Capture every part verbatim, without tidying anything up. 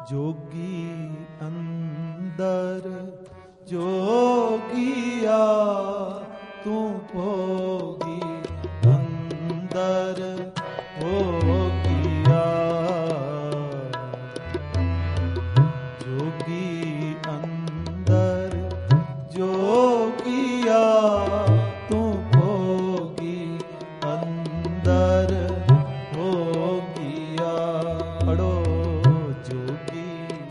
जोगी अंदर जोगिया तू भोगी अंदर भोगिया। जोगी अंदर जोगिया तू भोगी अंदर भोगिया। पढ़ो जोगी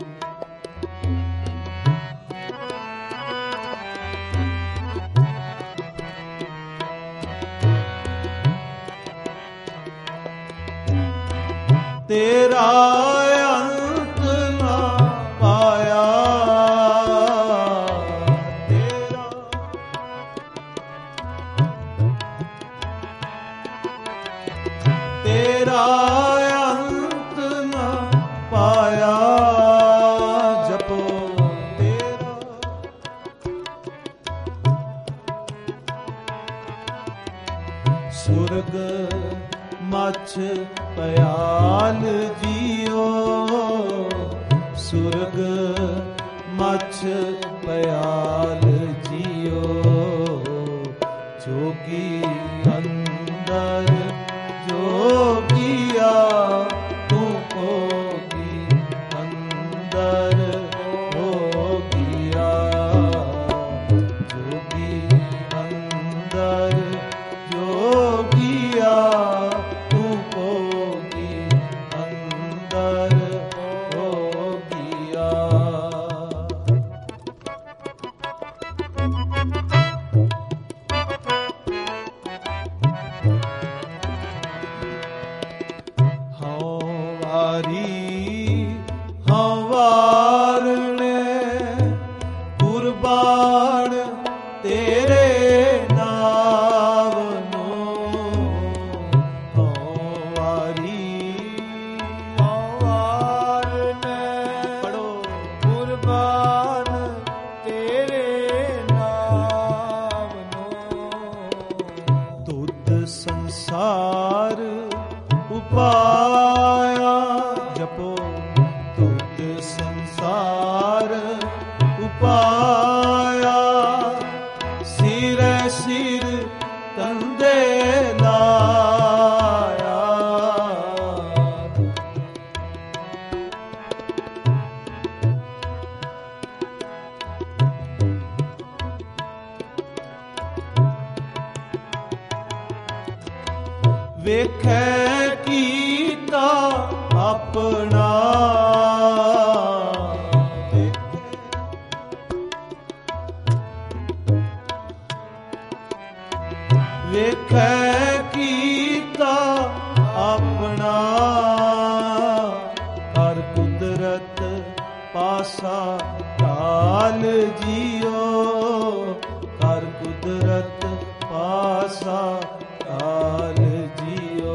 तेरा अंत ना पाया, तेरा तेरा अंत ना पाया। जपो तेरा सुरग मछ पयाल जियो, सुरग मछ पयाल जियो। जोगी अंदर जोगिया तू भोगी अंदर भोगिया। जोगी अंदर जोगिया तू भोगी अंदर भोगिया। हवारने कुर्बान तेरे नाम नो। हवारी हवारने पढ़ो कुर्बान तेरे नाम नो। तुद संसार उपाया। जपो तुद संसार उपाया। सिर सिर कंधे लाया। वेखै कीता अपना। वेखै कीता अपना। हर कुदरत पासा ढाल जियो। हर कुदरत पासा ढाल जियो।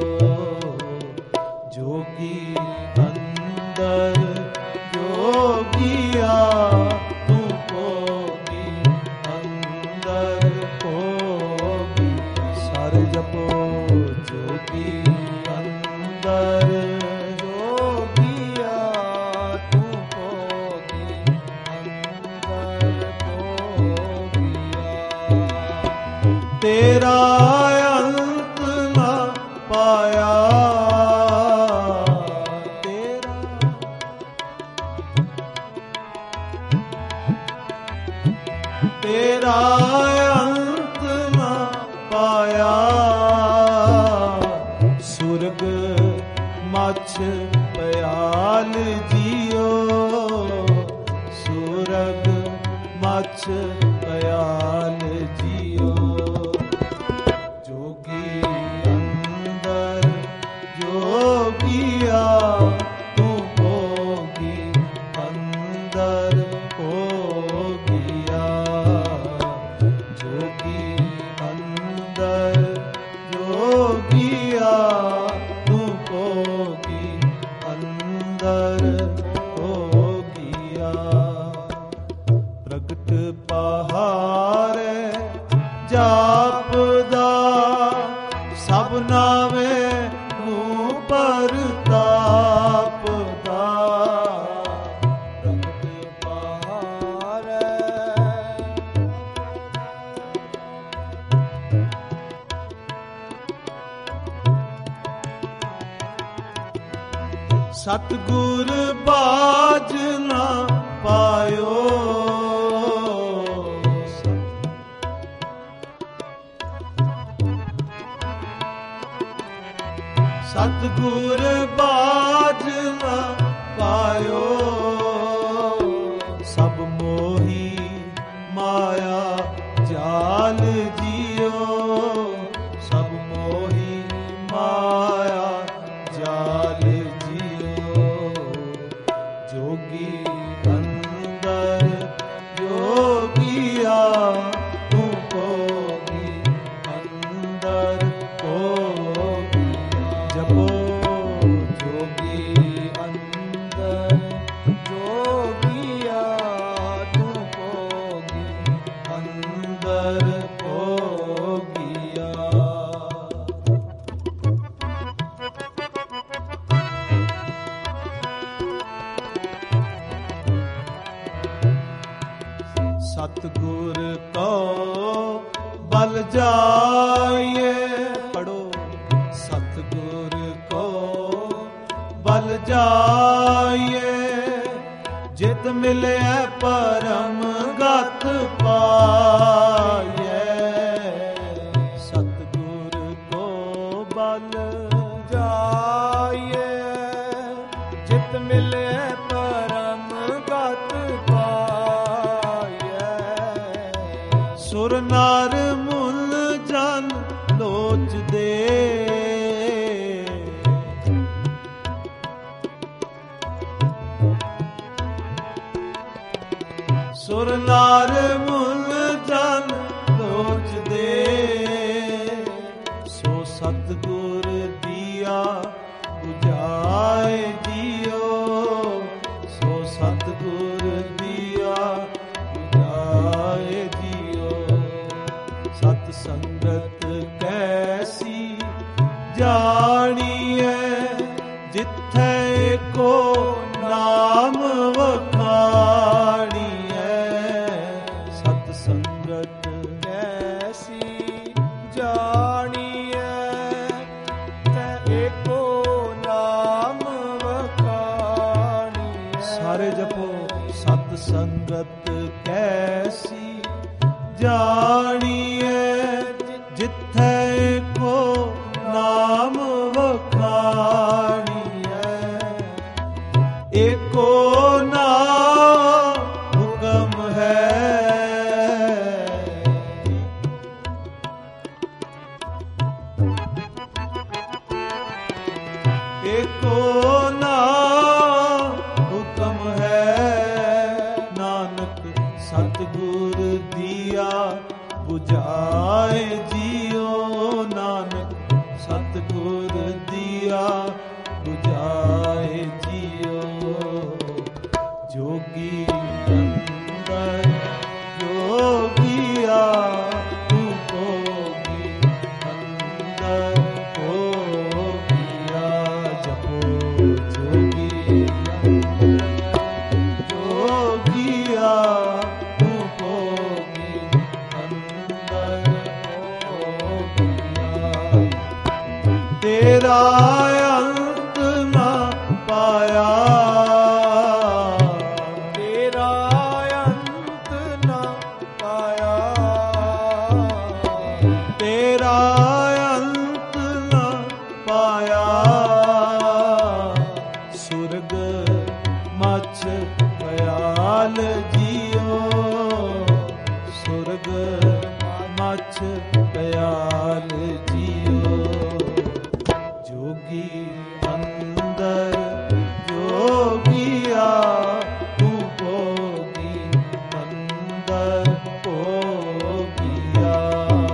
जोगी अंदर जोगिया तू भोगी अंदर भोगी। सारे जपो जोगी अंदर जोगिया तू भोगी अंदर भोगिया। तेरा अंत ना पाया, तेरा तेरा अंत ना पाया। सुरग मछ पयाल जियो, सुरग मछ पयाल जियो। जोगी अंदर जोगिया तू भोगी अंदर भोगिया। जोगी अंदर जोगिया तू भोगी अंदर भोगिया। प्रगट पा ਸਤਿਗੁਰ ਬਾਝ ਨਾ ਪਾਇਓ, ਸਤਿਗੁਰ ਬਾਝ ਨਾ ਪਾਇਓ, ਸਭ ਮੋਹੀ ਮਾਇਆ ਜਾਲ ਜੀਓ, ਸਭ ਮੋਹੀ ਮਾਇਆ ਜਾਲ ਜੀਓ, ਜੋਗੀ ਅੰਦਰ ਜੋਗੀਆ ਤੂੰ ਭੋਗੀ ਅੰਦਰ ਭੋਗੀਆ, ਜਪੋ ਜੋਗੀ ਅੰਦਰ ਜੋਗੀਆ ਤੂੰ ਭੋਗੀ ਅੰਦਰ ਭੋਗੀਆ। ਸਤਿਗੁਰ ਕੋ ਬਲ ਜਾਈਏ, ਪੜੋ ਸਤਿਗੁਰ ਕੋ ਬਲ ਜਾਈਏ, ਜਿਤ ਮਿਲਿਆ ਪਰਮ ਗਤ ਪਾਈਏ, ਸਤਿਗੁਰ ਕੋ ਬਲ ਜਾਈਏ, ਜਿਤ ਮਿਲਿਆ ਪਰਮ ਗਤ ਪਾਈਏ, ਸੁਰ ਨਰ ਮੁਲ ਜਨ ਲੋਚਦੇ, ਸੁਰ ਨਰ ਮੁਲ ਜਨ ਲੋਚਦੇ, ਸੋ ਸਤਿਗੁਰ ਦੀਆ 부ਝਾਏ ਜੀਓ, ਸੋ ਸਤਿਗੁਰ ਦੀਆ 부ਝਾਏ ਜੀਓ, ਸਤ ਸੰਗਤ ਕੈਸੀ ਜਾਣੀਐ, ਜਿੱਥੈ ਕੋ ਨਾਮ ਵਖਾਣੀਐ, ਸਤ ਸੰਗਤ ਕੈਸੀ ਜਾਣੀਐ, ਤੈ ਏਕੋ ਨਾਮ ਵਖਾਣੀਐ, ਸਾਰੇ ਜਪੋ ਸਤ ਸੰਗਤ ਕੈਸੀ ਜਾਣੀਐ, ਜਿੱਥੈ ਕੋ ਨਾਮ ਵਖਾਣੀਐ, ਏਕੋ ਨਾਮ ਹੁਕਮ ਹੈ, ਏਕੋ ਨਾਮ ਹੁਕਮ ਹੈ, ਨਾਨਕ ਸਤਿਗੁਰ ਦੀਆ 부ਝਾਏ ਜੀਓ, ਨਾਨਕ ਸਤਿਗੁਰ ਦੀਆ 부ਝਾਏ ਜੀਓ, ਜੋਗੀ ਅੰਦਰ ਜੋਗੀਆ ਤੂੰ ਭੋਗੀ ਅੰਦਰ ਭੋਗੀਆ, ਜਪੋ ਜੋਗੀ ਅੰਦਰ ਜੋਗੀਆ ਤੂੰ ਭੋਗੀ ਅੰਦਰ ਭੋਗੀਆ, ਤੇਰਾ ਅੰਤ ਨਾ ਪਾਇਆ, ਤੇਰਾ ਅੰਤ ਨਾ ਪਾਇਆ, ਤੇਰਾ ਅੰਤ ਨਾ ਪਾਇਆ, ਸੁਰਗ ਮਛ ਪਿਆਲ ਜੀਓ, ਸੁਰਗ ਮਛ ਪਿਆਲ ਜੀਓ, ਜੋਗੀ ਅੰਦਰ ਜੋਗੀਆ ਤੂੰ ਭੋਗੀ ਅੰਦਰ ਭੋਗੀਆ,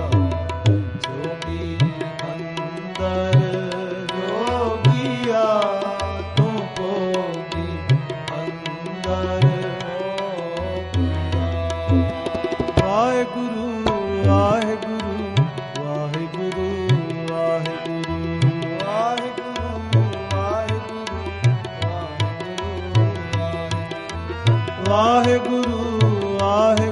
ਜੋਗੀ ਅੰਦਰ ਜੋਗੀਆ ਤੂੰ ਭੋਗੀ ਅੰਦਰ ਭੋਗੀਆ। ਵਾਹਿਗੁਰੂ ਵਾਹਿਗੁਰੂ ਵਾਹਿਗੁਰੂ ਵਾਹਿਗੁਰੂ ਵਾਹਿਗੁਰੂ ਵਾਹਿਗੁਰੂ ਵਾਹਿਗੁਰੂ